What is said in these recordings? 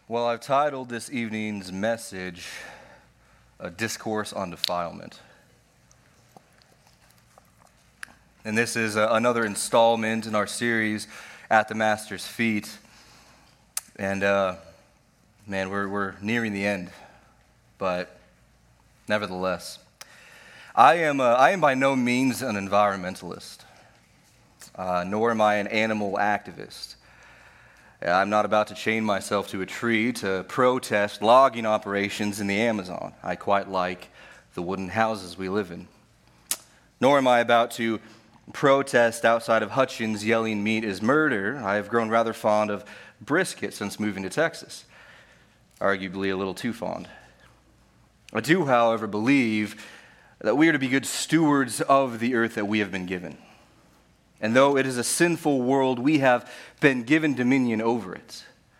Well, I've titled this evening's message, A Discourse on Defilement. And this is another installment in our series, At the Master's Feet. And, we're nearing the end. But nevertheless, I am by no means an environmentalist, nor am I an animal activist. I'm not about to chain myself to a tree to protest logging operations in the Amazon. I quite like the wooden houses we live in. Nor am I about to protest outside of Hutchins yelling meat is murder. I have grown rather fond of brisket since moving to Texas. Arguably a little too fond. I do, however, believe that we are to be good stewards of the earth that we have been given. And though it is a sinful world, we have been given dominion over it.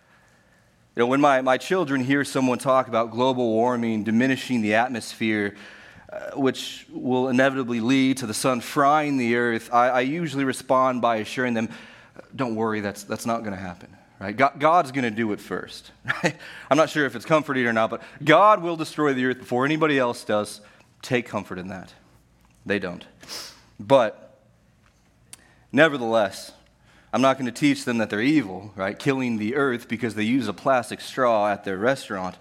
You know, when my children hear someone talk about global warming diminishing the atmosphere, which will inevitably lead to the sun frying the earth, I usually respond by assuring them, don't worry, that's not going to happen. Right? God's going to do it first. Right? I'm not sure if it's comforting or not, but God will destroy the earth before anybody else does. Take comfort in that. They don't. But nevertheless, I'm not going to teach them that they're evil, right? Killing the earth because they use a plastic straw at their restaurant.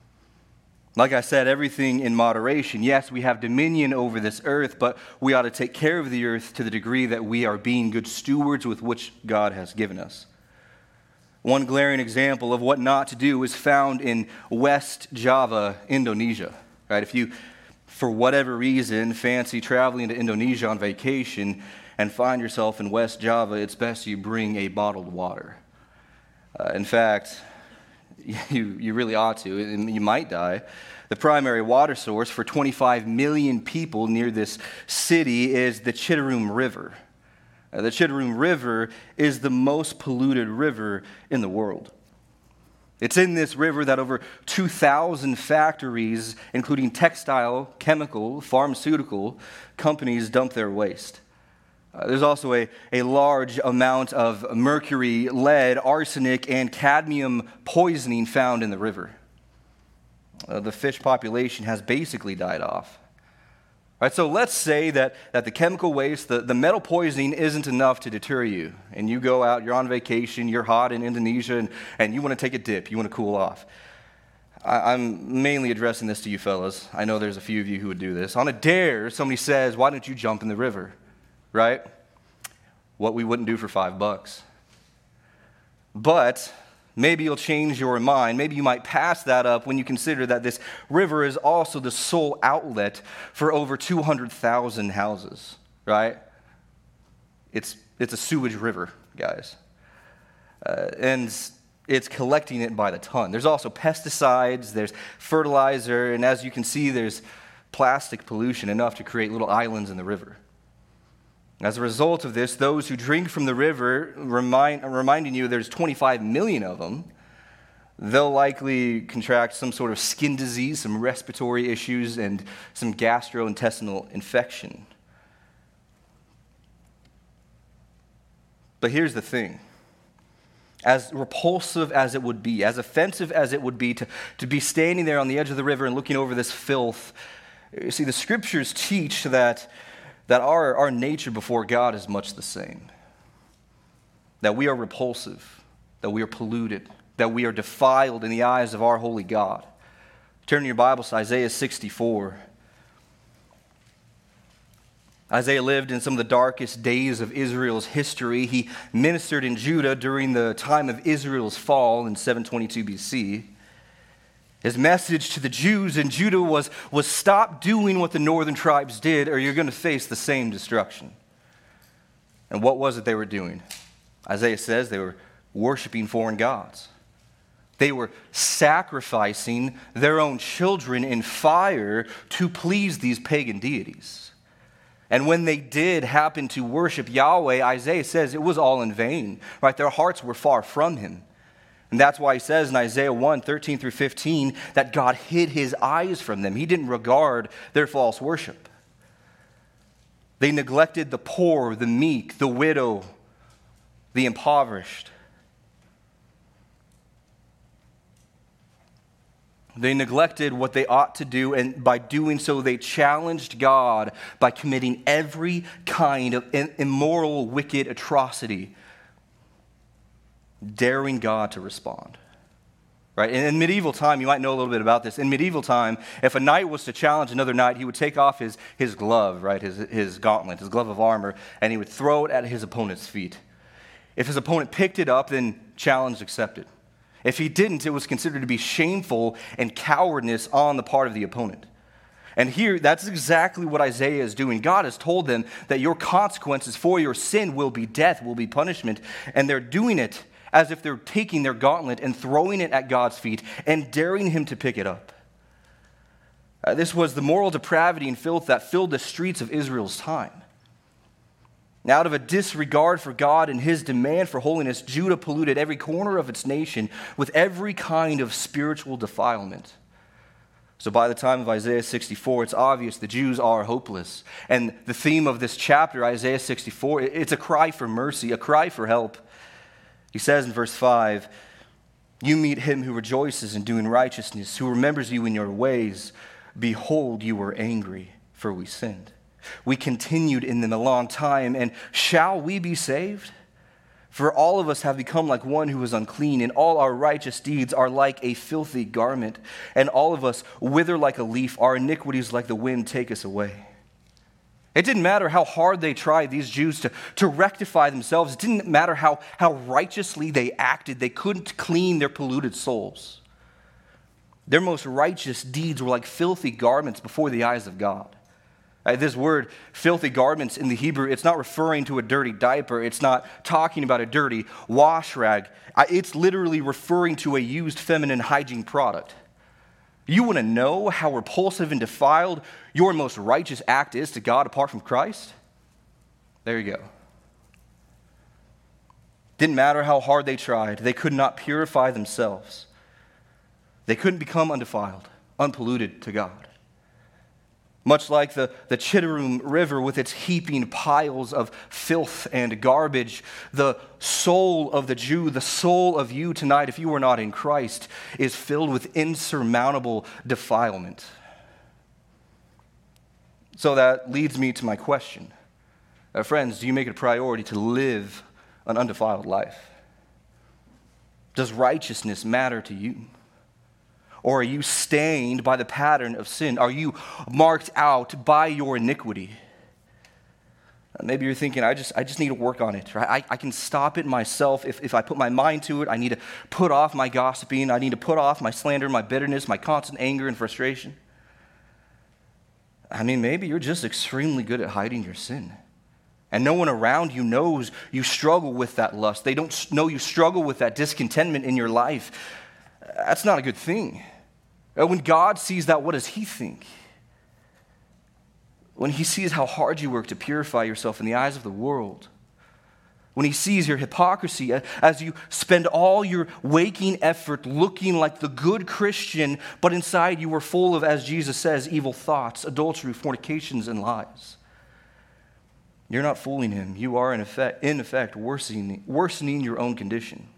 Like I said, everything in moderation. Yes, we have dominion over this earth, but we ought to take care of the earth to the degree that we are being good stewards with which God has given us. One glaring example of what not to do is found in West Java, Indonesia. Right? If you, for whatever reason, fancy traveling to Indonesia on vacation and find yourself in West Java, it's best you bring a bottled water. In fact, you really ought to. You might die. The primary water source for 25 million people near this city is the Citarum River. The Citarum River is the most polluted river in the world. It's in this river that over 2,000 factories, including textile, chemical, pharmaceutical companies, dump their waste. There's also a large amount of mercury, lead, arsenic, and cadmium poisoning found in the river. The fish population has basically died off. Right, so let's say that the chemical waste, the metal poisoning isn't enough to deter you. And you go out, you're on vacation, you're hot in Indonesia, and you want to take a dip, you want to cool off. I'm mainly addressing this to you fellas. I know there's a few of you who would do this. On a dare, somebody says, why don't you jump in the river? Right? What we wouldn't do for $5. But maybe you'll change your mind. Maybe you might pass that up when you consider that this river is also the sole outlet for over 200,000 houses, right? It's a sewage river, guys. And it's collecting it by the ton. There's also pesticides, there's fertilizer, and as you can see, there's plastic pollution enough to create little islands in the river. As a result of this, those who drink from the river, reminding you there's 25 million of them, they'll likely contract some sort of skin disease, some respiratory issues, and some gastrointestinal infection. But here's the thing. As repulsive as it would be, as offensive as it would be to be standing there on the edge of the river and looking over this filth, you see, the scriptures teach that our nature before God is much the same. That we are repulsive, that we are polluted, that we are defiled in the eyes of our holy God. Turn your Bibles to Isaiah 64. Isaiah lived in some of the darkest days of Israel's history. He ministered in Judah during the time of Israel's fall in 722 BC. His message to the Jews in Judah was stop doing what the northern tribes did or you're going to face the same destruction. And what was it they were doing? Isaiah says they were worshiping foreign gods. They were sacrificing their own children in fire to please these pagan deities. And when they did happen to worship Yahweh, Isaiah says it was all in vain. Right? Their hearts were far from him. And that's why he says in Isaiah 1, 13 through 15, that God hid his eyes from them. He didn't regard their false worship. They neglected the poor, the meek, the widow, the impoverished. They neglected what they ought to do, and by doing so, they challenged God by committing every kind of immoral, wicked atrocity, daring God to respond. Right? In medieval time, you might know a little bit about this. In medieval time, if a knight was to challenge another knight, he would take off his glove, right, his gauntlet, his glove of armor, and he would throw it at his opponent's feet. If his opponent picked it up, then challenge accepted. If he didn't, it was considered to be shameful and cowardness on the part of the opponent. And here, that's exactly what Isaiah is doing. God has told them that your consequences for your sin will be death, will be punishment. And they're doing it as if they're taking their gauntlet and throwing it at God's feet and daring him to pick it up. This was the moral depravity and filth that filled the streets of Israel's time. Out of a disregard for God and his demand for holiness, Judah polluted every corner of its nation with every kind of spiritual defilement. So by the time of Isaiah 64, it's obvious the Jews are hopeless. And the theme of this chapter, Isaiah 64, it's a cry for mercy, a cry for help. He says in verse 5, "You meet him who rejoices in doing righteousness, who remembers you in your ways. Behold, you were angry, for we sinned. We continued in them a long time, and shall we be saved? For all of us have become like one who is unclean, and all our righteous deeds are like a filthy garment, and all of us wither like a leaf. Our iniquities like the wind take us away." It didn't matter how hard they tried, these Jews, to rectify themselves. It didn't matter how righteously they acted. They couldn't clean their polluted souls. Their most righteous deeds were like filthy garments before the eyes of God. This word, filthy garments, in the Hebrew, it's not referring to a dirty diaper. It's not talking about a dirty wash rag. It's literally referring to a used feminine hygiene product. You want to know how repulsive and defiled your most righteous act is to God apart from Christ? There you go. Didn't matter how hard they tried. They could not purify themselves. They couldn't become undefiled, unpolluted to God. Much like the Chittim River with its heaping piles of filth and garbage, the soul of the Jew, the soul of you tonight, if you are not in Christ, is filled with insurmountable defilement. So that leads me to my question. Friends, do you make it a priority to live an undefiled life? Does righteousness matter to you? Or are you stained by the pattern of sin? Are you marked out by your iniquity? Maybe you're thinking, I just need to work on it. Right? I can stop it myself if I put my mind to it. I need to put off my gossiping. I need to put off my slander, my bitterness, my constant anger and frustration. I mean, maybe you're just extremely good at hiding your sin. And no one around you knows you struggle with that lust. They don't know you struggle with that discontentment in your life. That's not a good thing. When God sees that, what does he think? When he sees how hard you work to purify yourself in the eyes of the world, when he sees your hypocrisy as you spend all your waking effort looking like the good Christian, but inside you are full of, as Jesus says, evil thoughts, adultery, fornications, and lies. You're not fooling him. You are, in effect worsening your own condition.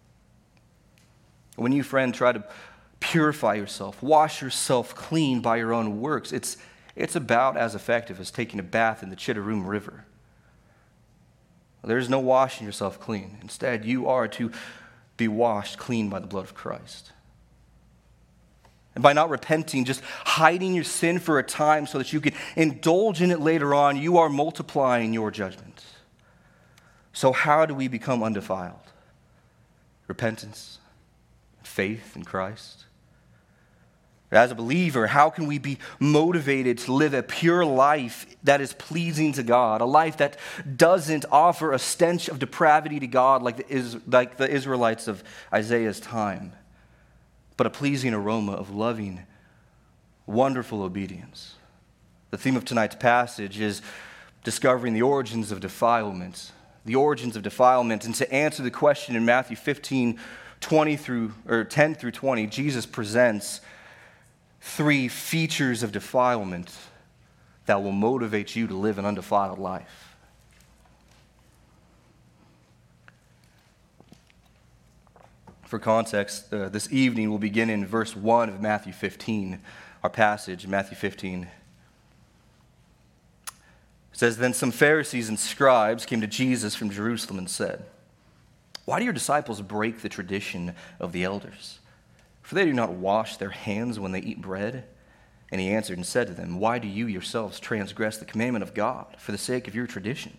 When you, friend, try to purify yourself, wash yourself clean by your own works, it's about as effective as taking a bath in the Chittim River. There's no washing yourself clean. Instead, you are to be washed clean by the blood of Christ. And by not repenting, just hiding your sin for a time so that you can indulge in it later on, you are multiplying your judgment. So how do we become undefiled? Repentance, faith in Christ. As a believer, how can we be motivated to live a pure life that is pleasing to God, a life that doesn't offer a stench of depravity to God like the Israelites of Isaiah's time, but a pleasing aroma of loving, wonderful obedience? The theme of tonight's passage is discovering the origins of defilement. The origins of defilement. And to answer the question in Matthew 15, 10 through 20, Jesus presents 3 features of defilement that will motivate you to live an undefiled life. For context, this evening we'll begin in verse 1 of Matthew 15, our passage, Matthew 15. It says, "Then some Pharisees and scribes came to Jesus from Jerusalem and said, 'Why do your disciples break the tradition of the elders? For they do not wash their hands when they eat bread.' And he answered and said to them, 'Why do you yourselves transgress the commandment of God for the sake of your tradition?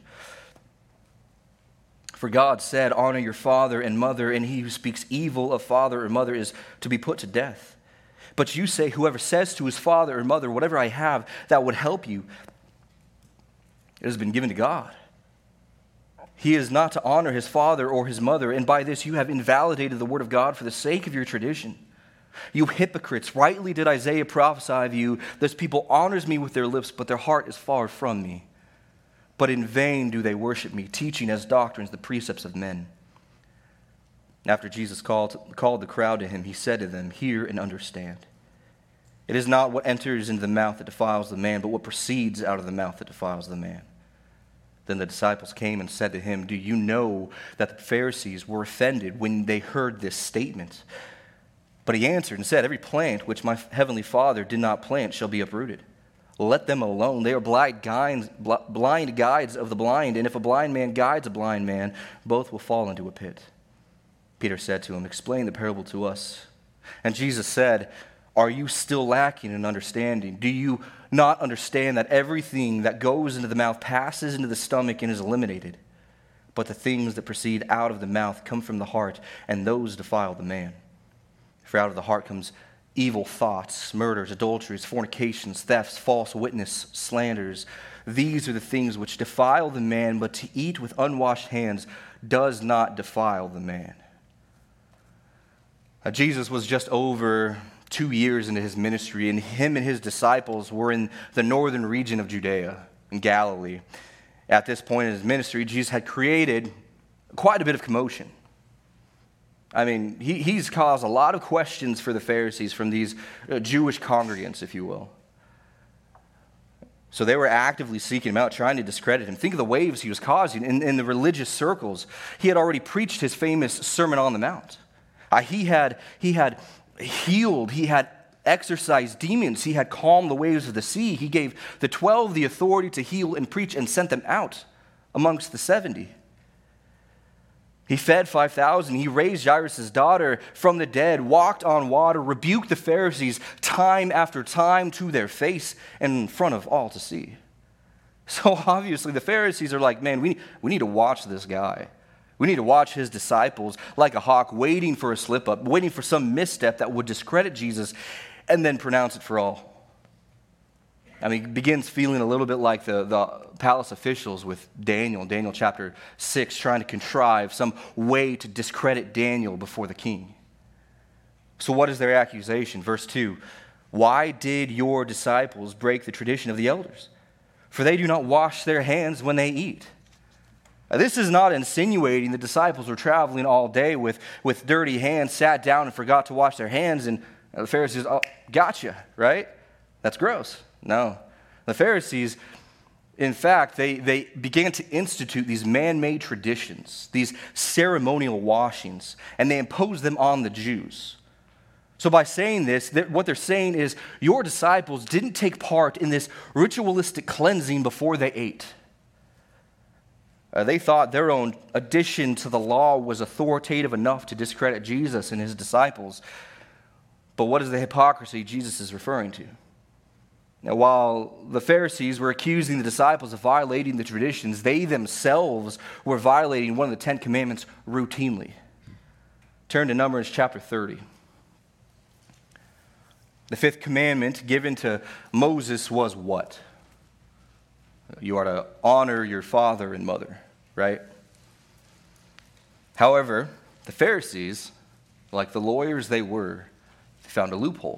For God said, honor your father and mother, and he who speaks evil of father or mother is to be put to death. But you say, whoever says to his father or mother, whatever I have that would help you, it has been given to God. He is not to honor his father or his mother, and by this you have invalidated the word of God for the sake of your tradition. You hypocrites, rightly did Isaiah prophesy of you, this people honors me with their lips, but their heart is far from me. But in vain do they worship me, teaching as doctrines the precepts of men.' After Jesus called the crowd to him, he said to them, 'Hear and understand. It is not what enters into the mouth that defiles the man, but what proceeds out of the mouth that defiles the man.' Then the disciples came and said to him, 'Do you know that the Pharisees were offended when they heard this statement?' But he answered and said, 'Every plant which my heavenly Father did not plant shall be uprooted. Let them alone. They are blind guides of the blind, and if a blind man guides a blind man, both will fall into a pit.' Peter said to him, 'Explain the parable to us.' And Jesus said, 'Are you still lacking in understanding? Do you not understand that everything that goes into the mouth passes into the stomach and is eliminated? But the things that proceed out of the mouth come from the heart, and those defile the man. For out of the heart comes evil thoughts, murders, adulteries, fornications, thefts, false witness, slanders. These are the things which defile the man, but to eat with unwashed hands does not defile the man.'" Jesus was just over 2 years into his ministry, and him and his disciples were in the northern region of Judea, in Galilee. At this point in his ministry, Jesus had created quite a bit of commotion. I mean, he's caused a lot of questions for the Pharisees from these Jewish congregants, if you will. So they were actively seeking him out, trying to discredit him. Think of the waves he was causing in the religious circles. He had already preached his famous Sermon on the Mount. He had healed, he had exorcised demons, he had calmed the waves of the sea. He gave the 12 the authority to heal and preach and sent them out amongst the 70. He fed 5,000. He raised Jairus' daughter from the dead, walked on water, rebuked the Pharisees time after time to their face and in front of all to see. So obviously the Pharisees are like, man, we need to watch this guy. We need to watch his disciples like a hawk, waiting for a slip-up, waiting for some misstep that would discredit Jesus and then pronounce it for all. I mean, it begins feeling a little bit like the palace officials with Daniel chapter 6, trying to contrive some way to discredit Daniel before the king. So what is their accusation? Verse 2, "Why did your disciples break the tradition of the elders? For they do not wash their hands when they eat." Now, this is not insinuating the disciples were traveling all day with dirty hands, sat down and forgot to wash their hands, and the Pharisees, "Oh, gotcha," right? That's gross. No. The Pharisees, in fact, they began to institute these man-made traditions, these ceremonial washings, and they imposed them on the Jews. So by saying this, what they're saying is, your disciples didn't take part in this ritualistic cleansing before they ate. They thought their own addition to the law was authoritative enough to discredit Jesus and his disciples. But what is the hypocrisy Jesus is referring to? Now, while the Pharisees were accusing the disciples of violating the traditions, they themselves were violating one of the 10 Commandments routinely. Turn to Numbers chapter 30. The 5th commandment given to Moses was what? You are to honor your father and mother, right? However, the Pharisees, like the lawyers they were, found a loophole.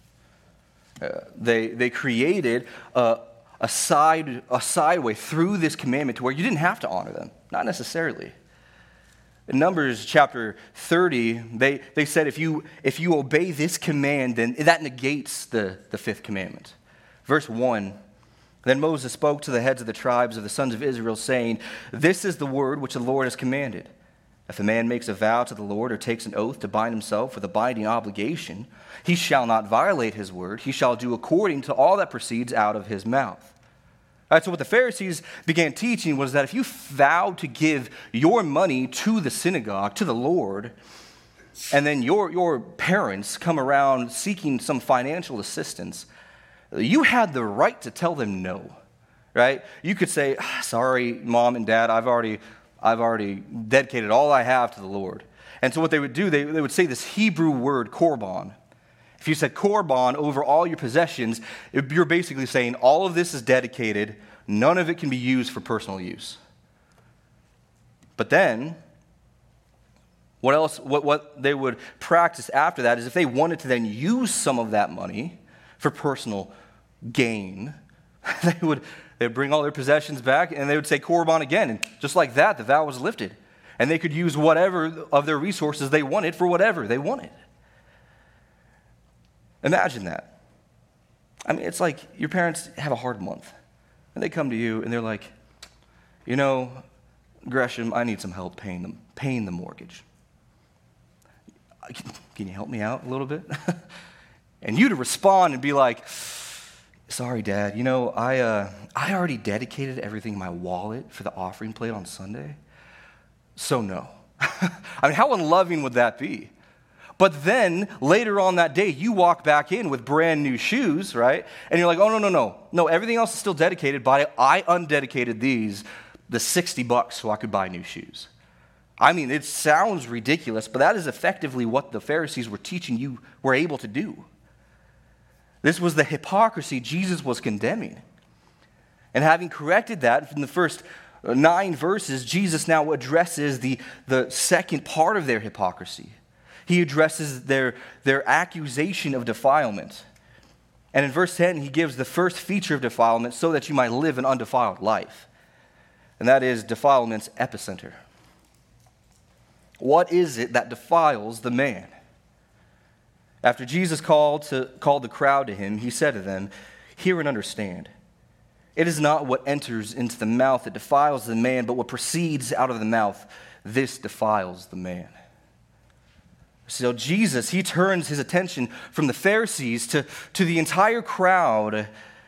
They created a side way through this commandment to where you didn't have to honor them. Not necessarily. In Numbers chapter 30, they said if you obey this command, then that negates the 5th commandment. Verse 1, "Then Moses spoke to the heads of the tribes of the sons of Israel, saying, 'This is the word which the Lord has commanded. If a man makes a vow to the Lord or takes an oath to bind himself with a binding obligation, he shall not violate his word. He shall do according to all that proceeds out of his mouth. All right, so what the Pharisees began teaching was that if you vowed to give your money to the synagogue, to the Lord, and then your parents come around seeking some financial assistance, you had the right to tell them no, right? You could say, sorry, Mom and Dad, I've already dedicated all I have to the Lord. And so what they would do, they would say this Hebrew word, korban. If you said korban over all your possessions, you're basically saying all of this is dedicated, none of it can be used for personal use. But then, what they would practice after that is if they wanted to then use some of that money for personal gain, they would bring all their possessions back and they would say korban again. And just like that, the vow was lifted. And they could use whatever of their resources they wanted for whatever they wanted. Imagine that. I mean, it's like your parents have a hard month. And they come to you and they're like, Gresham, I need some help paying the mortgage. Can you help me out a little bit? And you to respond and be like, sorry, Dad, I already dedicated everything in my wallet for the offering plate on Sunday, so no. I mean, how unloving would that be? But then, later on that day, you walk back in with brand new shoes, right? And you're like, oh, no, everything else is still dedicated, but I undedicated the $60 so I could buy new shoes. I mean, it sounds ridiculous, but that is effectively what the Pharisees were teaching you were able to do. This was the hypocrisy Jesus was condemning. And having corrected that from the first 9 verses, Jesus now addresses the second part of their hypocrisy. He addresses their accusation of defilement. And in verse 10, he gives the first feature of defilement so that you might live an undefiled life. And that is defilement's epicenter. What is it that defiles the man? After Jesus called the crowd to him, he said to them, hear and understand. It is not what enters into the mouth that defiles the man, but what proceeds out of the mouth, this defiles the man. So Jesus, he turns his attention from the Pharisees to the entire crowd.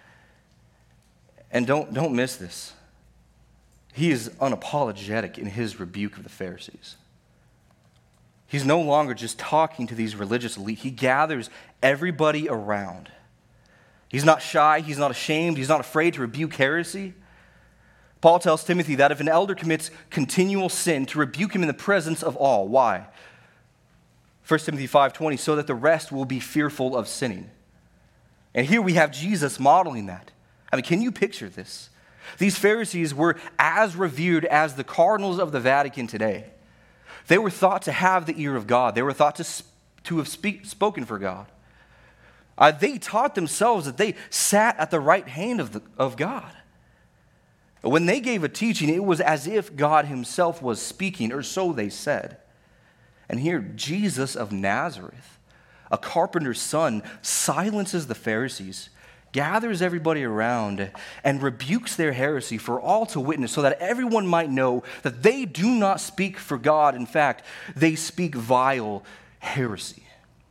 And don't miss this. He is unapologetic in his rebuke of the Pharisees. He's no longer just talking to these religious elite. He gathers everybody around. He's not shy. He's not ashamed. He's not afraid to rebuke heresy. Paul tells Timothy that if an elder commits continual sin, to rebuke him in the presence of all. Why? 1 Timothy 5:20, so that the rest will be fearful of sinning. And here we have Jesus modeling that. I mean, can you picture this? These Pharisees were as revered as the cardinals of the Vatican today. They were thought to have the ear of God. They were thought to have spoken for God. They taught themselves that they sat at the right hand of God. When they gave a teaching, it was as if God himself was speaking, or so they said. And here, Jesus of Nazareth, a carpenter's son, silences the Pharisees, gathers everybody around, and rebukes their heresy for all to witness, so that everyone might know that they do not speak for God. In fact, they speak vile heresy.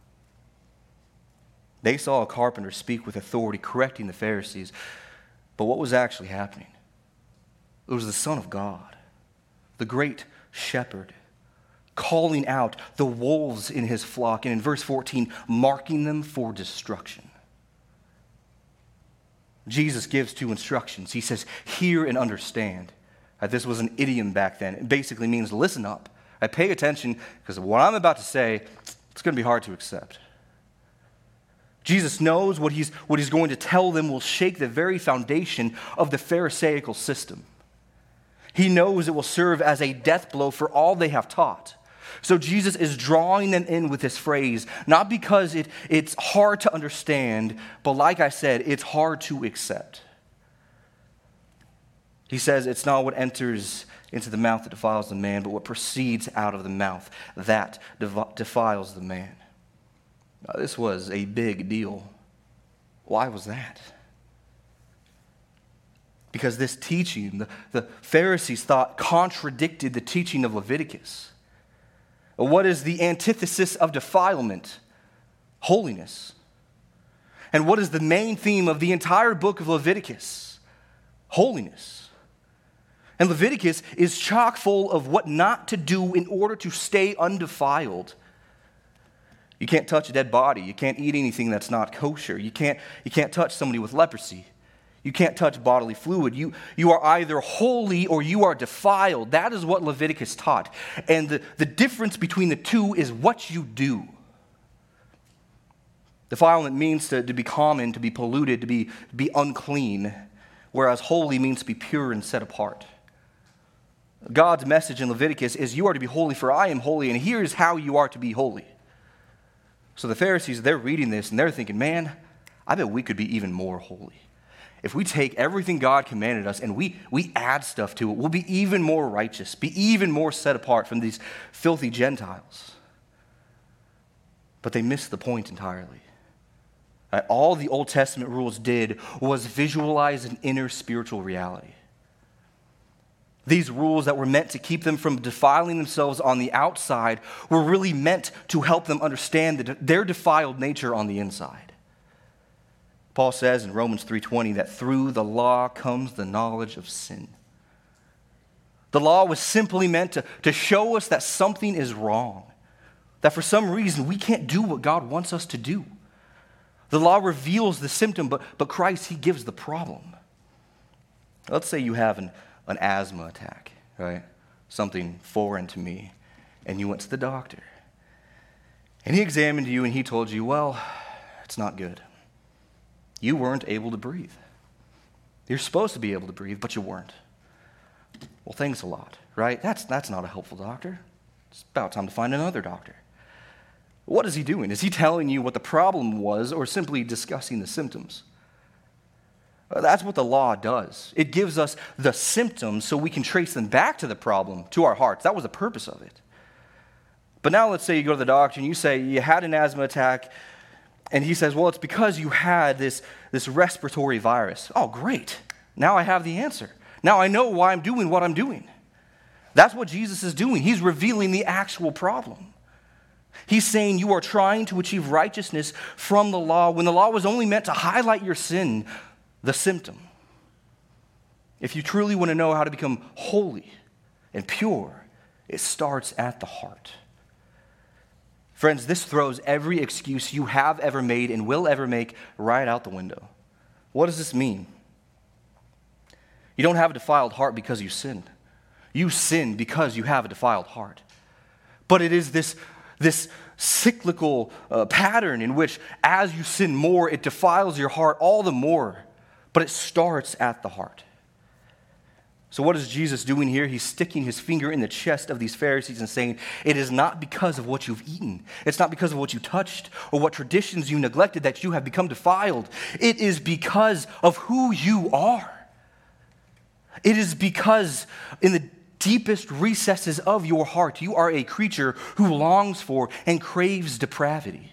They saw a carpenter speak with authority, correcting the Pharisees. But what was actually happening? It was the Son of God, the great shepherd, calling out the wolves in his flock, and in verse 14, marking them for destruction. Jesus gives 2 instructions. He says, hear and understand. This was an idiom back then. It basically means listen up. Pay attention, because what I'm about to say, it's going to be hard to accept. Jesus knows what he's going to tell them will shake the very foundation of the Pharisaical system. He knows it will serve as a death blow for all they have taught. So Jesus is drawing them in with this phrase, not because it's hard to understand, but like I said, it's hard to accept. He says it's not what enters into the mouth that defiles the man, but what proceeds out of the mouth that defiles the man. Now, this was a big deal. Why was that? Because this teaching, the Pharisees thought, contradicted the teaching of Leviticus. What is the antithesis of defilement? Holiness. And what is the main theme of the entire book of Leviticus? Holiness. And Leviticus is chock full of what not to do in order to stay undefiled. You can't touch a dead body. You can't eat anything that's not kosher. You can't touch somebody with leprosy. You can't touch bodily fluid. You are either holy or you are defiled. That is what Leviticus taught. And the difference between the two is what you do. Defilement means to be common, to be polluted, to be unclean, whereas holy means to be pure and set apart. God's message in Leviticus is you are to be holy, for I am holy, and here's how you are to be holy. So the Pharisees, they're reading this, and they're thinking, man, I bet we could be even more holy. If we take everything God commanded us and we add stuff to it, we'll be even more righteous, be even more set apart from these filthy Gentiles. But they missed the point entirely. All the Old Testament rules did was visualize an inner spiritual reality. These rules that were meant to keep them from defiling themselves on the outside were really meant to help them understand their defiled nature on the inside. Paul says in Romans 3:20 that through the law comes the knowledge of sin. The law was simply meant to show us that something is wrong, that for some reason we can't do what God wants us to do. The law reveals the symptom, but Christ, he gives the problem. Let's say you have an asthma attack, right? Something foreign to me, and you went to the doctor. And he examined you and he told you, well, it's not good. You weren't able to breathe. You're supposed to be able to breathe, but you weren't. Well, thanks a lot, right? That's not a helpful doctor. It's about time to find another doctor. What is he doing? Is he telling you what the problem was or simply discussing the symptoms? That's what the law does. It gives us the symptoms so we can trace them back to the problem, to our hearts. That was the purpose of it. But now let's say you go to the doctor and you say you had an asthma attack, and he says, well, it's because you had this respiratory virus. Oh, great. Now I have the answer. Now I know why I'm doing what I'm doing. That's what Jesus is doing. He's revealing the actual problem. He's saying you are trying to achieve righteousness from the law when the law was only meant to highlight your sin, the symptom. If you truly want to know how to become holy and pure, it starts at the heart. Friends, this throws every excuse you have ever made and will ever make right out the window. What does this mean? You don't have a defiled heart because you sin. You sin because you have a defiled heart. But it is this cyclical pattern in which as you sin more, it defiles your heart all the more. But it starts at the heart. So what is Jesus doing here? He's sticking his finger in the chest of these Pharisees and saying, it is not because of what you've eaten. It's not because of what you touched or what traditions you neglected that you have become defiled. It is because of who you are. It is because in the deepest recesses of your heart, you are a creature who longs for and craves depravity.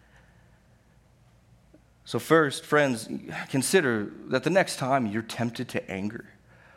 So first, friends, consider that the next time you're tempted to anger,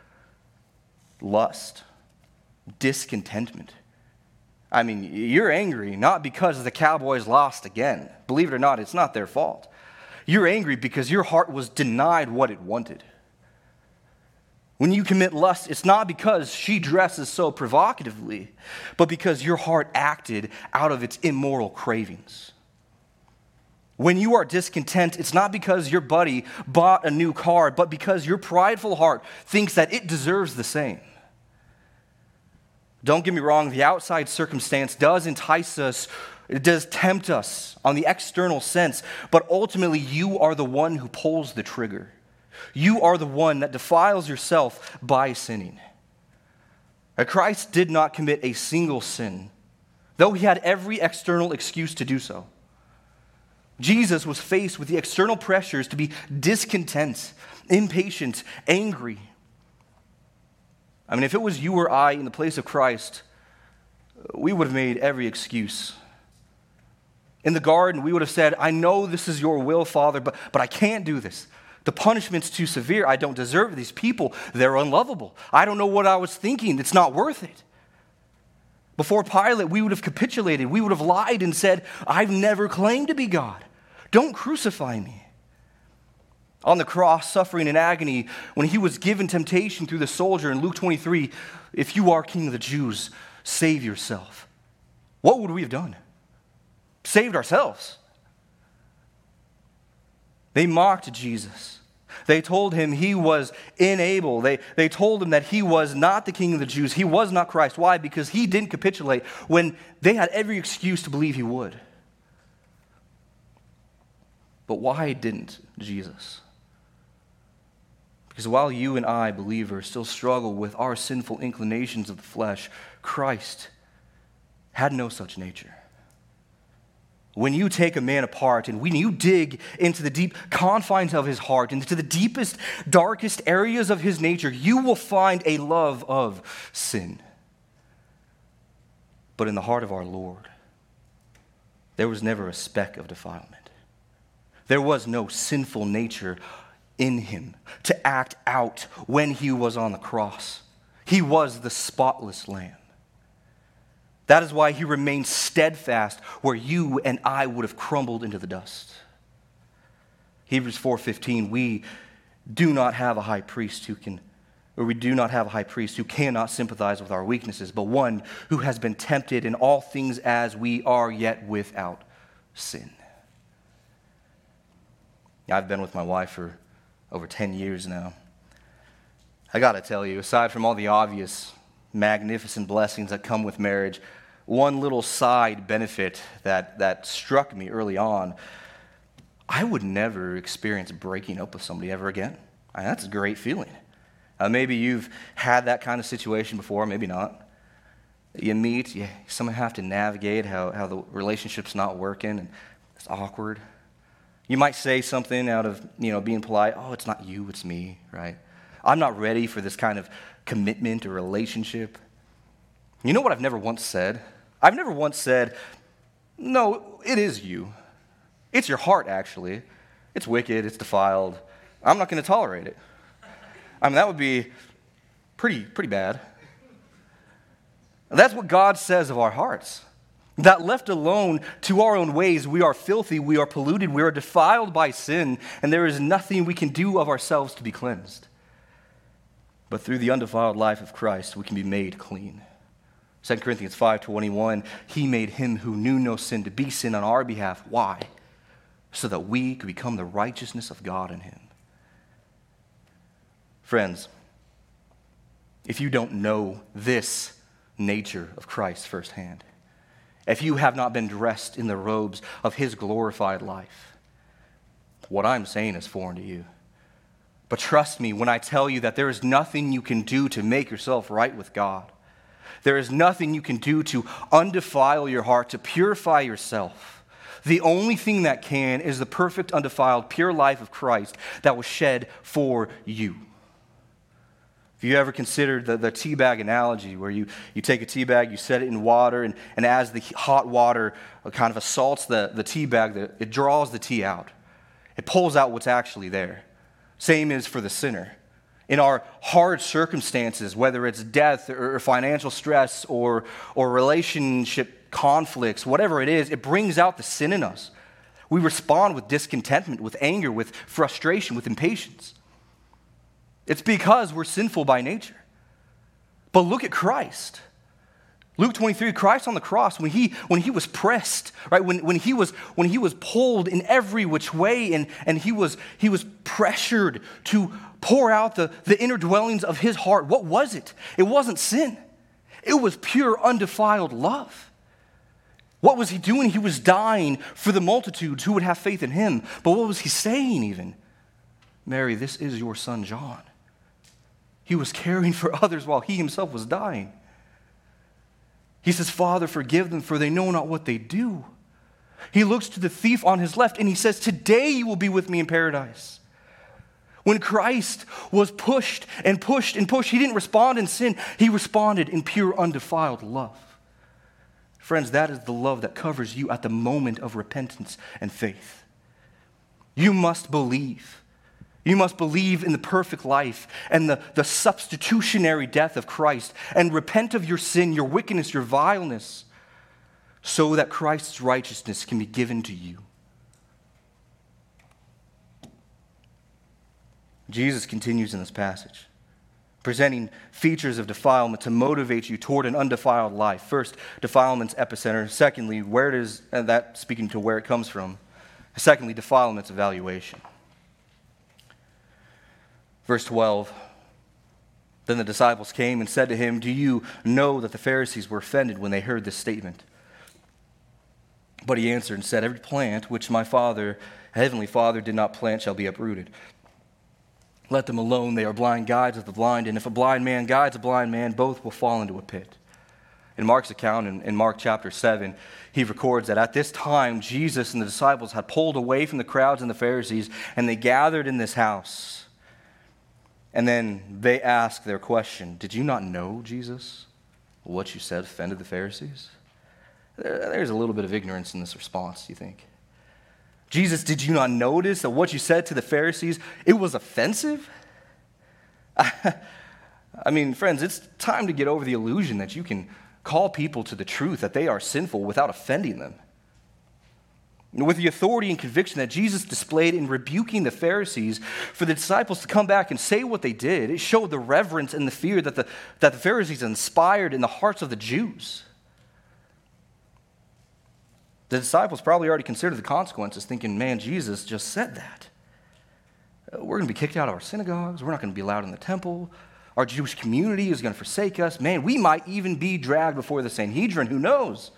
lust, discontentment. I mean, you're angry not because the Cowboys lost again. Believe it or not, it's not their fault. You're angry because your heart was denied what it wanted. When you commit lust, it's not because she dresses so provocatively, but because your heart acted out of its immoral cravings. When you are discontent, it's not because your buddy bought a new car, but because your prideful heart thinks that it deserves the same. Don't get me wrong, the outside circumstance does entice us, it does tempt us on the external sense, but ultimately you are the one who pulls the trigger. You are the one that defiles yourself by sinning. Christ did not commit a single sin, though he had every external excuse to do so. Jesus was faced with the external pressures to be discontent, impatient, angry. I mean, if it was you or I in the place of Christ, we would have made every excuse. In the garden, we would have said, I know this is your will, Father, but I can't do this. The punishment's too severe. I don't deserve these people. They're unlovable. I don't know what I was thinking. It's not worth it. Before Pilate, we would have capitulated. We would have lied and said, I've never claimed to be God. Don't crucify me. On the cross, suffering in agony, when he was given temptation through the soldier in Luke 23, if you are king of the Jews, save yourself. What would we have done? Saved ourselves. They mocked Jesus. They told him he was unable. They told him that he was not the king of the Jews. He was not Christ. Why? Because he didn't capitulate when they had every excuse to believe he would. But why didn't Jesus? Because while you and I, believers, still struggle with our sinful inclinations of the flesh, Christ had no such nature. When you take a man apart and when you dig into the deep confines of his heart, into the deepest, darkest areas of his nature, you will find a love of sin. But in the heart of our Lord, there was never a speck of defilement. There was no sinful nature in him to act out when he was on the cross. He was the spotless Lamb. That is why he remained steadfast where you and I would have crumbled into the dust. Hebrews 4:15, we do not have a high priest who cannot sympathize with our weaknesses, but one who has been tempted in all things as we are, yet without sin. I've been with my wife for over 10 years now. I got to tell you, aside from all the obvious magnificent blessings that come with marriage, one little side benefit that struck me early on, I would never experience breaking up with somebody ever again. That's a great feeling. Maybe you've had that kind of situation before, maybe not. You meet, you somehow have to navigate how the relationship's not working, and it's awkward. You might say something out of, being polite, oh, it's not you, it's me, right? I'm not ready for this kind of commitment or relationship. You know what I've never once said? I've never once said, no, it is you. It's your heart, actually. It's wicked, it's defiled. I'm not going to tolerate it. That would be pretty bad. That's what God says of our hearts. That left alone to our own ways, we are filthy, we are polluted, we are defiled by sin, and there is nothing we can do of ourselves to be cleansed. But through the undefiled life of Christ, we can be made clean. 2 Corinthians 5:21, he made him who knew no sin to be sin on our behalf. Why? So that we could become the righteousness of God in him. Friends, if you don't know this nature of Christ firsthand, if you have not been dressed in the robes of his glorified life, what I'm saying is foreign to you. But trust me when I tell you that there is nothing you can do to make yourself right with God. There is nothing you can do to undefile your heart, to purify yourself. The only thing that can is the perfect, undefiled, pure life of Christ that was shed for you. If you ever considered the tea bag analogy, where you take a tea bag, you set it in water, and as the hot water kind of assaults the tea bag, it draws the tea out. It pulls out what's actually there. Same is for the sinner. In our hard circumstances, whether it's death or financial stress or relationship conflicts, whatever it is, it brings out the sin in us. We respond with discontentment, with anger, with frustration, with impatience. It's because we're sinful by nature. But look at Christ. Luke 23, Christ on the cross, when he was pressed, right? When he was pulled in every which way, and he was pressured to pour out the inner dwellings of his heart. What was it? It wasn't sin. It was pure, undefiled love. What was he doing? He was dying for the multitudes who would have faith in him. But what was he saying even? Mary, this is your son John. He was caring for others while he himself was dying. He says, Father, forgive them, for they know not what they do. He looks to the thief on his left, and he says, today you will be with me in paradise. When Christ was pushed and pushed and pushed, he didn't respond in sin. He responded in pure, undefiled love. Friends, that is the love that covers you at the moment of repentance and faith. You must believe. You must believe in the perfect life and the substitutionary death of Christ and repent of your sin, your wickedness, your vileness, so that Christ's righteousness can be given to you. Jesus continues in this passage, presenting features of defilement to motivate you toward an undefiled life. First, defilement's epicenter. Secondly, where it is, and that speaking to where it comes from. Secondly, defilement's evaluation. Verse 12, then the disciples came and said to him, do you know that the Pharisees were offended when they heard this statement? But he answered and said, every plant which my Father, heavenly Father, did not plant shall be uprooted. Let them alone, they are blind guides of the blind, and if a blind man guides a blind man, both will fall into a pit. In Mark's account, in Mark chapter 7, he records that at this time, Jesus and the disciples had pulled away from the crowds and the Pharisees, and they gathered in this house. And then they asked their question, did you not know, Jesus, what you said offended the Pharisees? There's a little bit of ignorance in this response, you think? Jesus, did you not notice that what you said to the Pharisees, it was offensive? I mean, friends, it's time to get over the illusion that you can call people to the truth that they are sinful without offending them. With the authority and conviction that Jesus displayed in rebuking the Pharisees, for the disciples to come back and say what they did, it showed the reverence and the fear that the Pharisees inspired in the hearts of the Jews. The disciples probably already considered the consequences, thinking, man, Jesus just said that. We're going to be kicked out of our synagogues. We're not going to be allowed in the temple. Our Jewish community is going to forsake us. Man, we might even be dragged before the Sanhedrin. Who knows?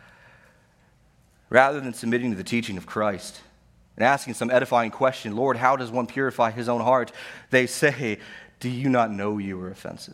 Rather than submitting to the teaching of Christ and asking some edifying question, Lord, how does one purify his own heart? They say, do you not know you are offensive?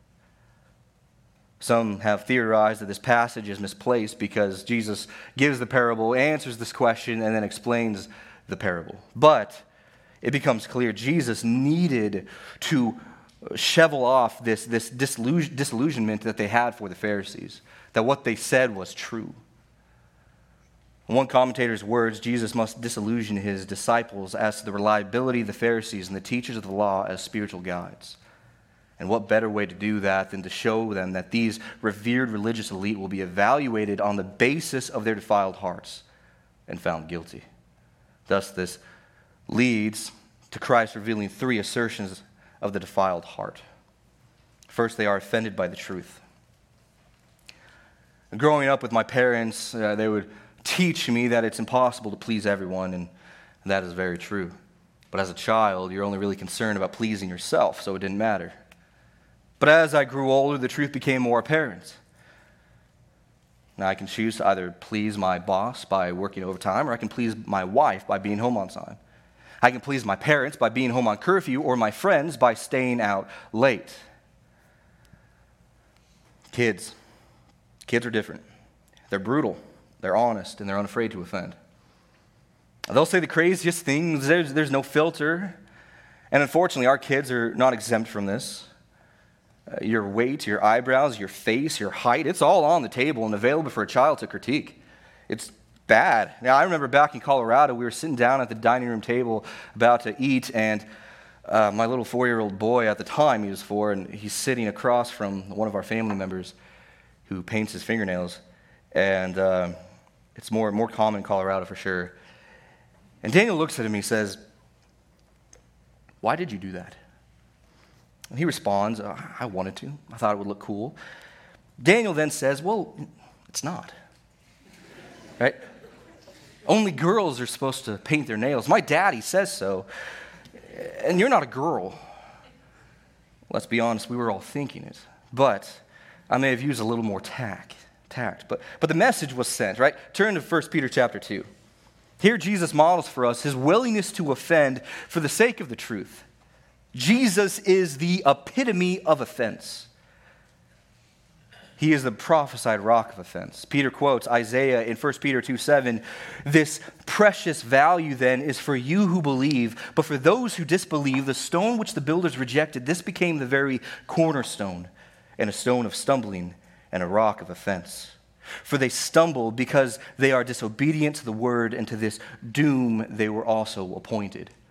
Some have theorized that this passage is misplaced because Jesus gives the parable, answers this question, and then explains the parable. But it becomes clear Jesus needed to shovel off this disillusionment that they had for the Pharisees, that what they said was true. In one commentator's words, Jesus must disillusion his disciples as to the reliability of the Pharisees and the teachers of the law as spiritual guides. And what better way to do that than to show them that these revered religious elite will be evaluated on the basis of their defiled hearts and found guilty. Thus, this leads to Christ revealing three assertions of the defiled heart. First, they are offended by the truth. Growing up with my parents, they would teach me that it's impossible to please everyone, and that is very true. But as a child, you're only really concerned about pleasing yourself, so it didn't matter. But as I grew older, the truth became more apparent. Now I can choose to either please my boss by working overtime, or I can please my wife by being home on time. I can please my parents by being home on curfew, or my friends by staying out late. Kids are different. They're brutal, they're honest, and they're unafraid to offend. They'll say the craziest things, there's no filter. And unfortunately, our kids are not exempt from this. Your weight, your eyebrows, your face, your height, it's all on the table and available for a child to critique. It's bad. Now, I remember back in Colorado, we were sitting down at the dining room table about to eat, and my little 4-year-old boy at the time, he was 4, and he's sitting across from one of our family members who paints his fingernails, and it's more common in Colorado for sure. And Daniel looks at him and he says, "Why did you do that?" And he responds, "I wanted to. I thought it would look cool." Daniel then says, "Well, it's not." Right? Only girls are supposed to paint their nails. My daddy says so. And you're not a girl. Let's be honest, we were all thinking it. But I may have used a little more tact. But the message was sent, right? Turn to 1 Peter chapter 2. Here Jesus models for us his willingness to offend for the sake of the truth. Jesus is the epitome of offense. He is the prophesied rock of offense. Peter quotes Isaiah in 1 Peter 2:7, "This precious value then is for you who believe, but for those who disbelieve, the stone which the builders rejected, this became the very cornerstone, and a stone of stumbling and a rock of offense. For they stumbled because they are disobedient to the word, and to this doom they were also appointed."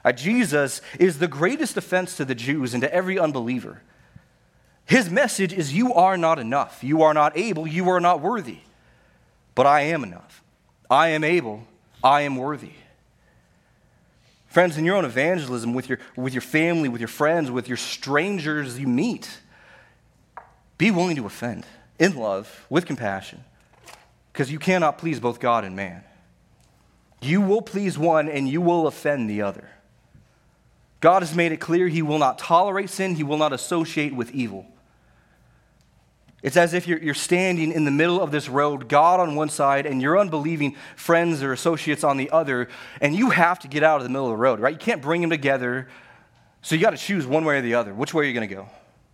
Jesus is the greatest offense to the Jews and to every unbeliever. His message is, you are not enough. You are not able. You are not worthy. But I am enough. I am able. I am worthy. Friends, in your own evangelism, with your family, with your friends, with your strangers you meet, be willing to offend in love, with compassion, because you cannot please both God and man. You will please one and you will offend the other. God has made it clear he will not tolerate sin, he will not associate with evil. It's as if you're standing in the middle of this road, God on one side and your unbelieving friends or associates on the other, and you have to get out of the middle of the road, right? You can't bring them together, so you got to choose one way or the other. Which way are you going to go?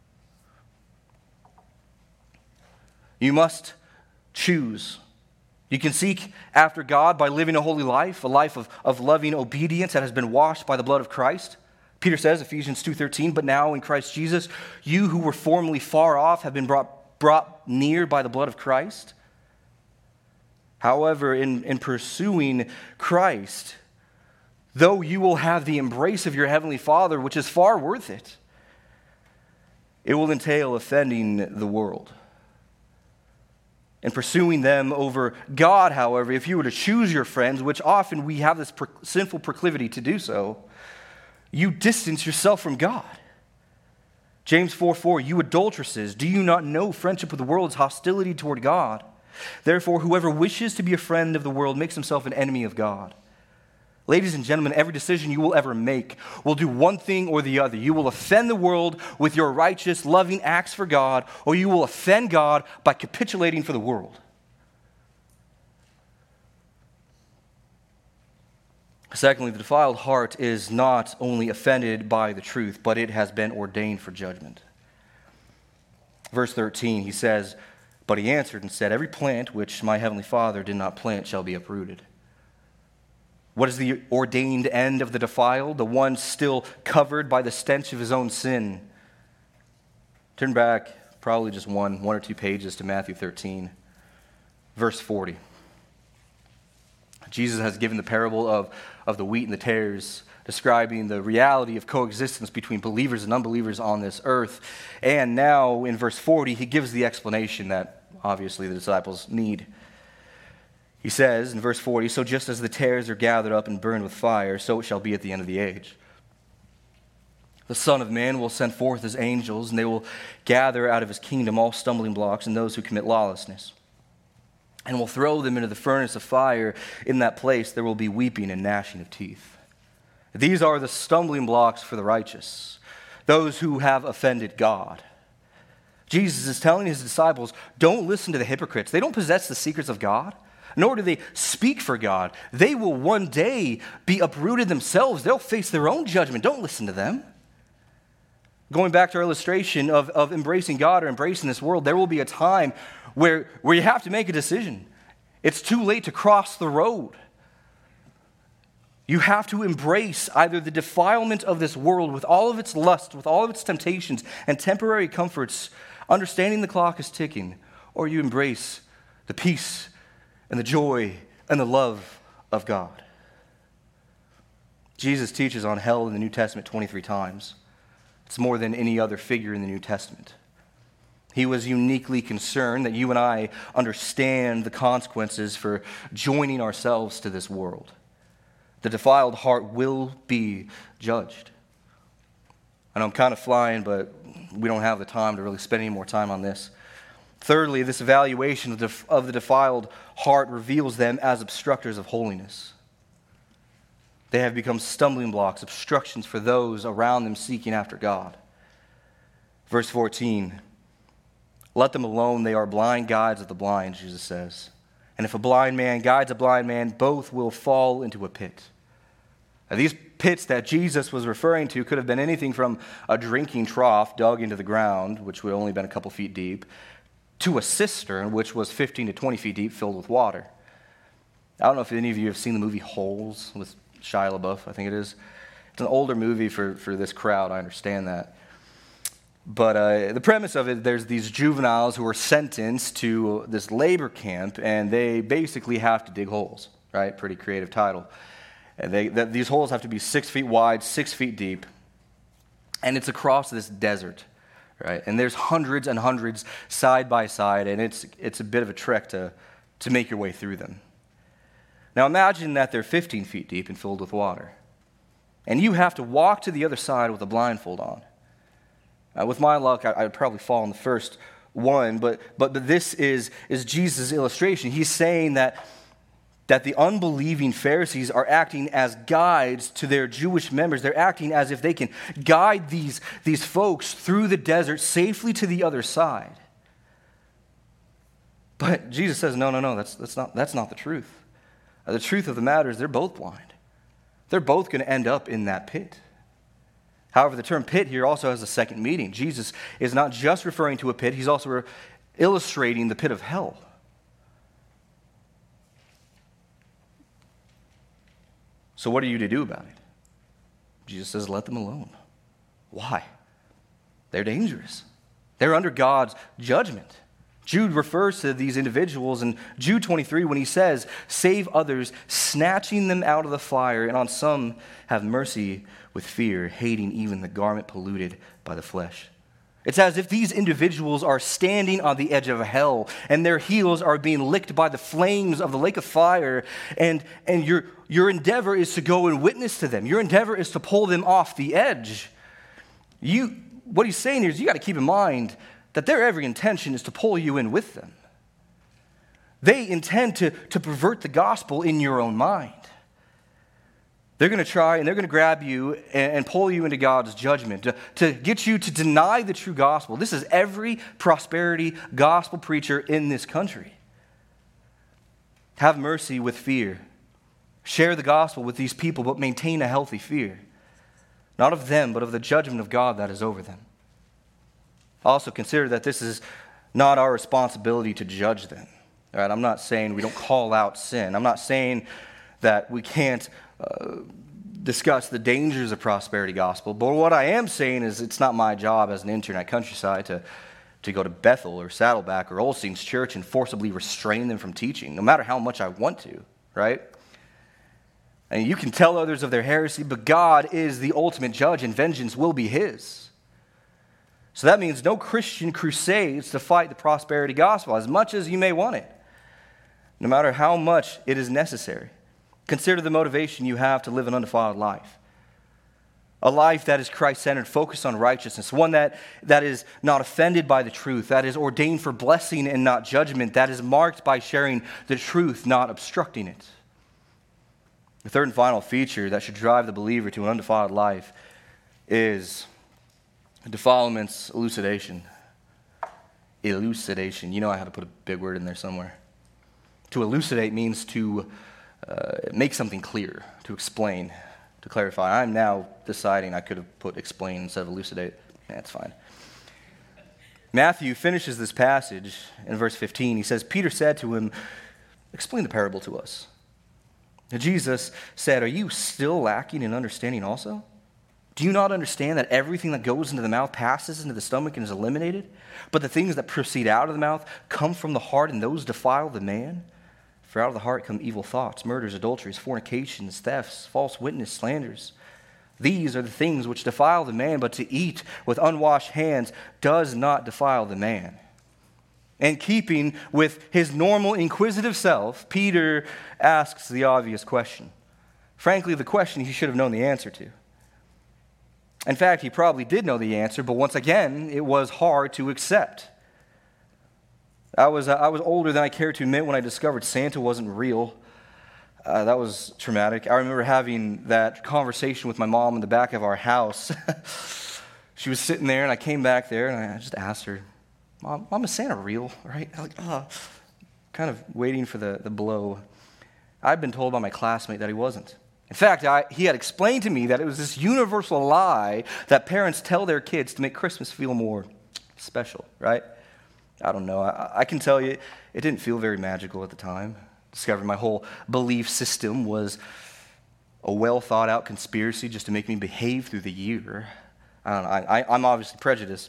You must choose. You can seek after God by living a holy life, a life of loving obedience that has been washed by the blood of Christ. Peter says, Ephesians 2:13, but now in Christ Jesus, you who were formerly far off have been brought near by the blood of Christ. However, in pursuing Christ, though you will have the embrace of your heavenly Father, which is far worth it, it will entail offending the world. And pursuing them over God, however, if you were to choose your friends, which often we have this sinful proclivity to do so, you distance yourself from God. James 4:4, you adulteresses, do you not know friendship with the world is hostility toward God? Therefore, whoever wishes to be a friend of the world makes himself an enemy of God. Ladies and gentlemen, every decision you will ever make will do one thing or the other. You will offend the world with your righteous, loving acts for God, or you will offend God by capitulating for the world. Secondly, the defiled heart is not only offended by the truth, but it has been ordained for judgment. Verse 13, he says, but he answered and said, every plant which my heavenly Father did not plant shall be uprooted. What is the ordained end of the defiled? The one still covered by the stench of his own sin. Turn back probably just one or two pages to Matthew 13, verse 40. Jesus has given the parable of the wheat and the tares, describing the reality of coexistence between believers and unbelievers on this earth. And now in verse 40, he gives the explanation that obviously the disciples need. He says in verse 40, so just as the tares are gathered up and burned with fire, so it shall be at the end of the age. The Son of Man will send forth his angels, and they will gather out of his kingdom all stumbling blocks and those who commit lawlessness, and will throw them into the furnace of fire. In that place there will be weeping and gnashing of teeth. These are the stumbling blocks for the righteous, those who have offended God. Jesus is telling his disciples, don't listen to the hypocrites. They don't possess the secrets of God, nor do they speak for God. They will one day be uprooted themselves. They'll face their own judgment. Don't listen to them. Going back to our illustration of embracing God or embracing this world, there will be a time where you have to make a decision. It's too late to cross the road. You have to embrace either the defilement of this world with all of its lust, with all of its temptations and temporary comforts, understanding the clock is ticking, or you embrace the peace and the joy and the love of God. Jesus teaches on hell in the New Testament 23 times. It's more than any other figure in the New Testament. He was uniquely concerned that you and I understand the consequences for joining ourselves to this world. The defiled heart will be judged. And I'm kind of flying, but we don't have the time to really spend any more time on this. Thirdly, this evaluation of the defiled heart reveals them as obstructors of holiness. They have become stumbling blocks, obstructions for those around them seeking after God. Verse 14, let them alone, they are blind guides of the blind, Jesus says. And if a blind man guides a blind man, both will fall into a pit. Now, these pits that Jesus was referring to could have been anything from a drinking trough dug into the ground, which would have only been a couple feet deep, to a cistern, which was 15 to 20 feet deep, filled with water. I don't know if any of you have seen the movie Holes with Shia LaBeouf, I think it is. It's an older movie for this crowd, I understand that. But the premise of it, there's these juveniles who are sentenced to this labor camp, and they basically have to dig holes, right? Pretty creative title. And these holes have to be 6 feet wide, 6 feet deep. And it's across this desert, right? And there's hundreds and hundreds side by side, and it's a bit of a trek to make your way through them. Now imagine that they're 15 feet deep and filled with water. And you have to walk to the other side with a blindfold on. With my luck, I'd probably fall on the first one, but this is Jesus' illustration. He's saying that the unbelieving Pharisees are acting as guides to their Jewish members. They're acting as if they can guide these folks through the desert safely to the other side. But Jesus says, no, that's not the truth. The truth of the matter is they're both blind. They're both going to end up in that pit. However, the term pit here also has a second meaning. Jesus is not just referring to a pit, he's also illustrating the pit of hell. So what are you to do about it? Jesus says, let them alone. Why? They're dangerous. They're under God's judgment. Jude refers to these individuals in Jude 23 when he says, save others, snatching them out of the fire, and on some have mercy with fear, hating even the garment polluted by the flesh. It's as if these individuals are standing on the edge of hell, and their heels are being licked by the flames of the lake of fire, and your endeavor is to go and witness to them. Your endeavor is to pull them off the edge. What he's saying here is you got to keep in mind that their every intention is to pull you in with them. They intend to pervert the gospel in your own mind. They're going to try and they're going to grab you and pull you into God's judgment, to get you to deny the true gospel. This is every prosperity gospel preacher in this country. Have mercy with fear. Share the gospel with these people, but maintain a healthy fear. Not of them, but of the judgment of God that is over them. Also consider that this is not our responsibility to judge them. All right, I'm not saying we don't call out sin. I'm not saying that we can't discuss the dangers of prosperity gospel. But what I am saying is it's not my job as an intern at Countryside to go to Bethel or Saddleback or Olstein's church and forcibly restrain them from teaching, no matter how much I want to, right? And you can tell others of their heresy, but God is the ultimate judge and vengeance will be his. So that means no Christian crusades to fight the prosperity gospel, as much as you may want it, no matter how much it is necessary. Consider the motivation you have to live an undefiled life. A life that is Christ-centered, focused on righteousness, one that is not offended by the truth, that is ordained for blessing and not judgment, that is marked by sharing the truth, not obstructing it. The third and final feature that should drive the believer to an undefiled life is defilement's elucidation. Elucidation. You know I had to put a big word in there somewhere. To elucidate means to make something clear, to explain, to clarify. I'm now deciding I could have put explain instead of elucidate. That's fine. Matthew finishes this passage in verse 15. He says, Peter said to him, explain the parable to us. And Jesus said, are you still lacking in understanding also? Do you not understand that everything that goes into the mouth passes into the stomach and is eliminated? But the things that proceed out of the mouth come from the heart, and those defile the man. For out of the heart come evil thoughts, murders, adulteries, fornications, thefts, false witness, slanders. These are the things which defile the man, but to eat with unwashed hands does not defile the man. And keeping with his normal inquisitive self, Peter asks the obvious question. Frankly, the question he should have known the answer to. In fact, he probably did know the answer, but once again, it was hard to accept. I was older than I cared to admit when I discovered Santa wasn't real. That was traumatic. I remember having that conversation with my mom in the back of our house. She was sitting there, and I came back there, and I just asked her, Mom, is Santa real? Right? Kind of waiting for the blow. I'd been told by my classmate that he wasn't. In fact, he had explained to me that it was this universal lie that parents tell their kids to make Christmas feel more special, right? I don't know. I can tell you, it didn't feel very magical at the time. Discovering my whole belief system was a well-thought-out conspiracy just to make me behave through the year. I don't know. I'm obviously prejudiced.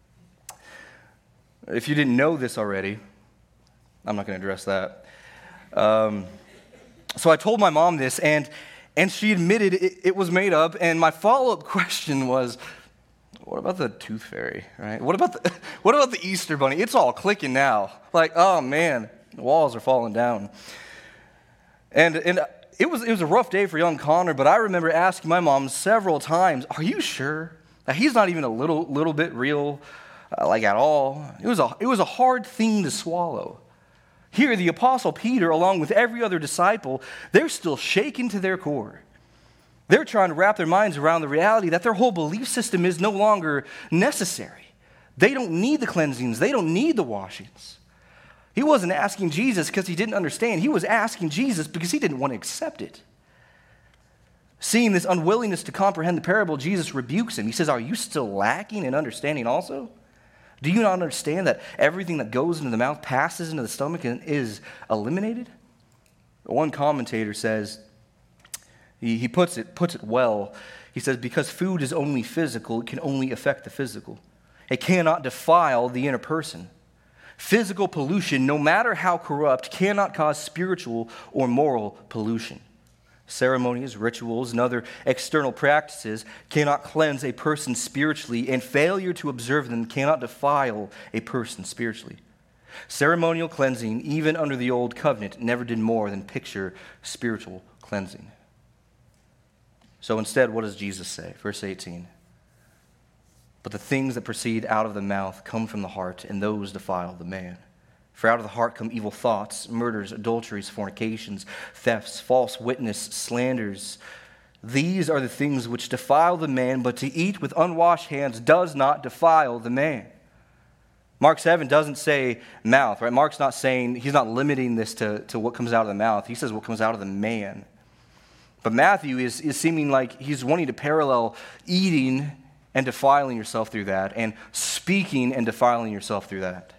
If you didn't know this already, I'm not going to address that. So I told my mom this, and And she admitted it was made up. And my follow-up question was, what about the tooth fairy, right? What about the Easter bunny? It's all clicking now. Like, oh man, the walls are falling down. And it was a rough day for young Connor, but I remember asking my mom several times, are you sure that he's not even a little bit real, like at all? It was a hard thing to swallow. Here, the Apostle Peter, along with every other disciple, they're still shaken to their core. They're trying to wrap their minds around the reality that their whole belief system is no longer necessary. They don't need the cleansings. They don't need the washings. He wasn't asking Jesus because he didn't understand. He was asking Jesus because he didn't want to accept it. Seeing this unwillingness to comprehend the parable, Jesus rebukes him. He says, are you still lacking in understanding also? Do you not understand that everything that goes into the mouth passes into the stomach and is eliminated? One commentator says, he puts it well. He says, because food is only physical, it can only affect the physical. It cannot defile the inner person. Physical pollution, no matter how corrupt, cannot cause spiritual or moral pollution. Ceremonies, rituals, and other external practices cannot cleanse a person spiritually, and failure to observe them cannot defile a person spiritually. Ceremonial cleansing, even under the old covenant, never did more than picture spiritual cleansing. So instead, what does Jesus say? Verse 18. But the things that proceed out of the mouth come from the heart, and those defile the man. For out of the heart come evil thoughts, murders, adulteries, fornications, thefts, false witness, slanders. These are the things which defile the man, but to eat with unwashed hands does not defile the man. Mark 7 doesn't say mouth, right? Mark's not saying, he's not limiting this to what comes out of the mouth. He says what comes out of the man. But Matthew is seeming like he's wanting to parallel eating and defiling yourself through that, and speaking and defiling yourself through that.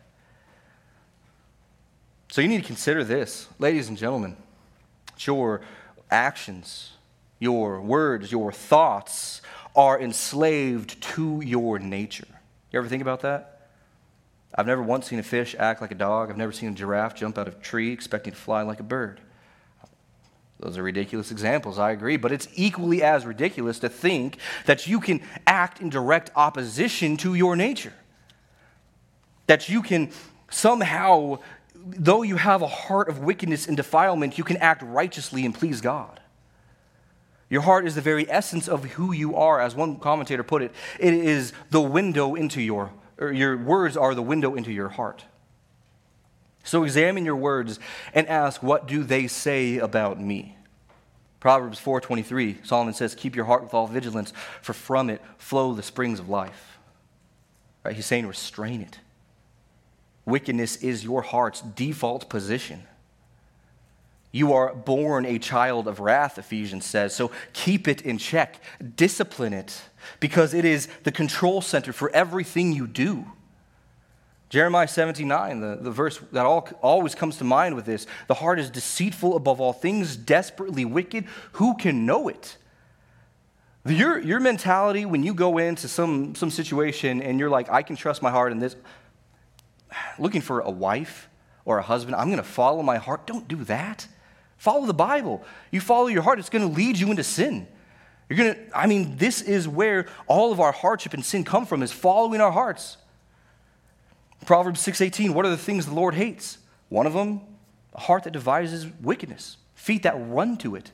So you need to consider this, ladies and gentlemen. Your actions, your words, your thoughts are enslaved to your nature. You ever think about that? I've never once seen a fish act like a dog. I've never seen a giraffe jump out of a tree expecting to fly like a bird. Those are ridiculous examples, I agree, but it's equally as ridiculous to think that you can act in direct opposition to your nature. That you can somehow, though you have a heart of wickedness and defilement, you can act righteously and please God. Your heart is the very essence of who you are. As one commentator put it, it is the window into your words are the window into your heart. So examine your words and ask, what do they say about me? Proverbs 4:23, Solomon says, keep your heart with all vigilance, for from it flow the springs of life. Right? He's saying restrain it. Wickedness is your heart's default position. You are born a child of wrath, Ephesians says, so keep it in check. Discipline it, because it is the control center for everything you do. Jeremiah 17:9, the verse that always comes to mind with this, the heart is deceitful above all things, desperately wicked. Who can know it? Your mentality when you go into some situation and you're like, I can trust my heart in this, looking for a wife or a husband, I'm going to follow my heart. Don't do that. Follow the Bible. You follow your heart, it's going to lead you into sin. This is where all of our hardship and sin come from, is following our hearts. Proverbs 6:18, what are the things the Lord hates? One of them, a heart that devises wickedness, feet that run to it.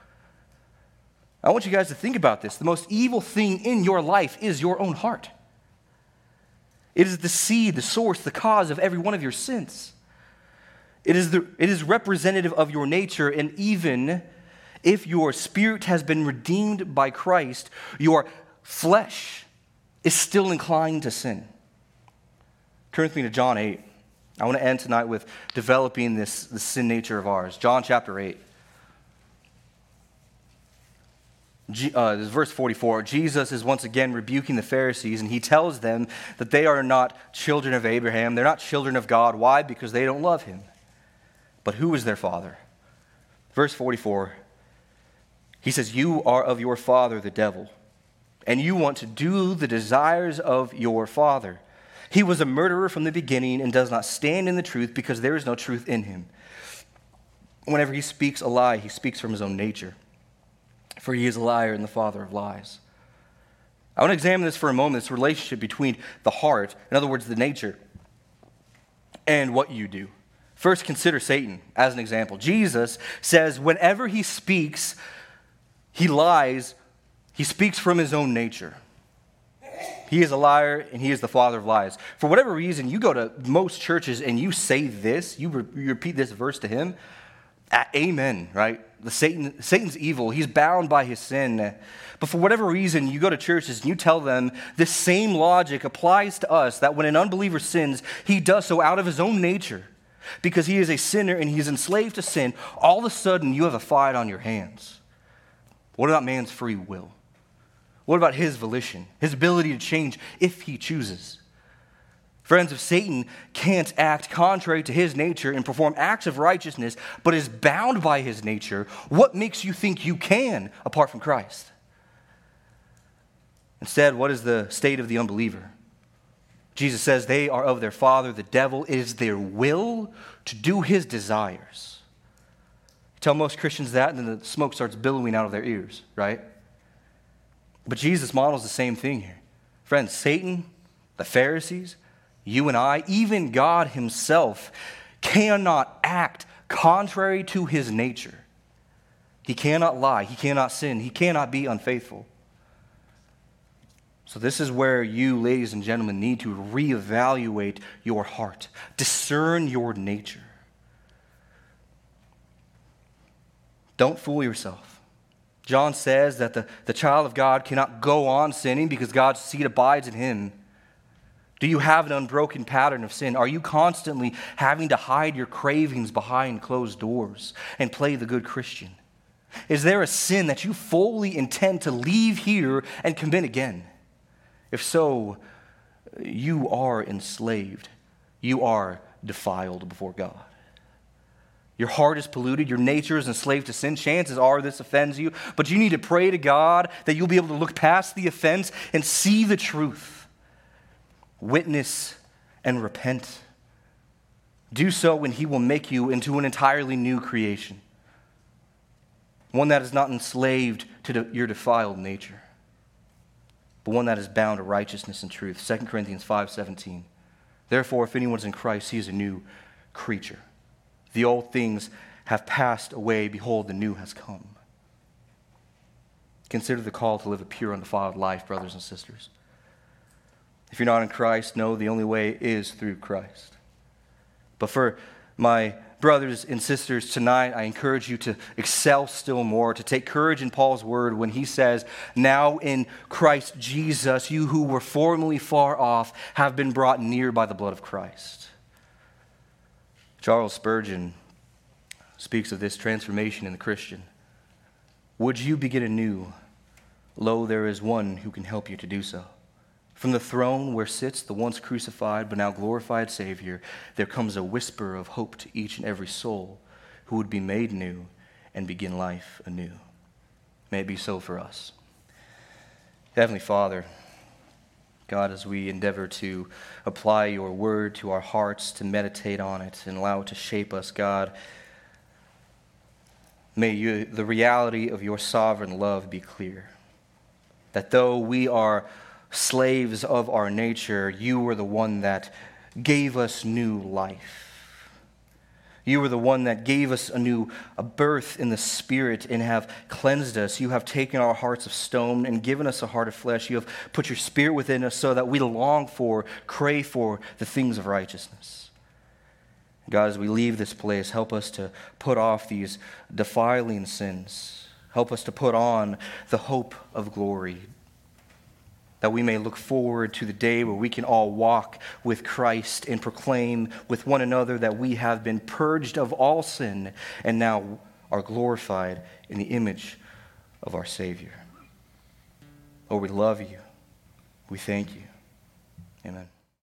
I want you guys to think about this. The most evil thing in your life is your own heart. It is the seed, the source, the cause of every one of your sins. It is representative of your nature, and even if your spirit has been redeemed by Christ, your flesh is still inclined to sin. Turn with me to John 8. I want to end tonight with developing this sin nature of ours. John chapter 8. This is verse 44. Jesus is once again rebuking the Pharisees, and he tells them that they are not children of Abraham. They're not children of God. Why? Because they don't love him. But who is their father? Verse 44. He says, you are of your father, the devil, and you want to do the desires of your father. He was a murderer from the beginning and does not stand in the truth because there is no truth in him. Whenever he speaks a lie, he speaks from his own nature. for he is a liar and the father of lies. I want to examine this for a moment, this relationship between the heart, in other words, the nature, and what you do. First, consider Satan as an example. Jesus says whenever he speaks, he lies, he speaks from his own nature. He is a liar and he is the father of lies. For whatever reason, you go to most churches and you say this, you repeat this verse to him, amen, right? Satan's evil. He's bound by his sin. But for whatever reason, you go to churches and you tell them this same logic applies to us, that when an unbeliever sins, he does so out of his own nature. Because he is a sinner and he's enslaved to sin, all of a sudden you have a fight on your hands. What about man's free will? What about his volition, his ability to change if he chooses? Friends, if Satan can't act contrary to his nature and perform acts of righteousness, but is bound by his nature, what makes you think you can apart from Christ? Instead, what is the state of the unbeliever? Jesus says they are of their father, the devil. It is their will to do his desires. You tell most Christians that, and then the smoke starts billowing out of their ears, right? But Jesus models the same thing here. Friends, Satan, the Pharisees, you and I, even God himself, cannot act contrary to his nature. He cannot lie. He cannot sin. He cannot be unfaithful. So this is where you, ladies and gentlemen, need to reevaluate your heart. Discern your nature. Don't fool yourself. John says that the child of God cannot go on sinning because God's seed abides in him. Do you have an unbroken pattern of sin? Are you constantly having to hide your cravings behind closed doors and play the good Christian? Is there a sin that you fully intend to leave here and commit again? If so, you are enslaved. You are defiled before God. Your heart is polluted. Your nature is enslaved to sin. Chances are this offends you. But you need to pray to God that you'll be able to look past the offense and see the truth. Witness and repent. Do so and he will make you into an entirely new creation. One that is not enslaved to your defiled nature, but one that is bound to righteousness and truth. 2 Corinthians 5:17. Therefore, if anyone is in Christ, he is a new creature. The old things have passed away. Behold, the new has come. Consider the call to live a pure, undefiled life, brothers and sisters. If you're not in Christ, know the only way is through Christ. But for my brothers and sisters tonight, I encourage you to excel still more, to take courage in Paul's word when he says, now in Christ Jesus, you who were formerly far off have been brought near by the blood of Christ. Charles Spurgeon speaks of this transformation in the Christian. Would you begin anew? Lo, there is one who can help you to do so. From the throne where sits the once crucified but now glorified Savior, there comes a whisper of hope to each and every soul who would be made new and begin life anew. May it be so for us. Heavenly Father, God, as we endeavor to apply your word to our hearts, to meditate on it and allow it to shape us, God, may the reality of your sovereign love be clear. That though we are slaves of our nature, you were the one that gave us new life. You were the one that gave us a birth in the Spirit and have cleansed us. You have taken our hearts of stone and given us a heart of flesh. You have put your Spirit within us so that we long for, crave for the things of righteousness. God, as we leave this place, help us to put off these defiling sins. Help us to put on the hope of glory, that we may look forward to the day where we can all walk with Christ and proclaim with one another that we have been purged of all sin and now are glorified in the image of our Savior. Lord, we love you. We thank you. Amen.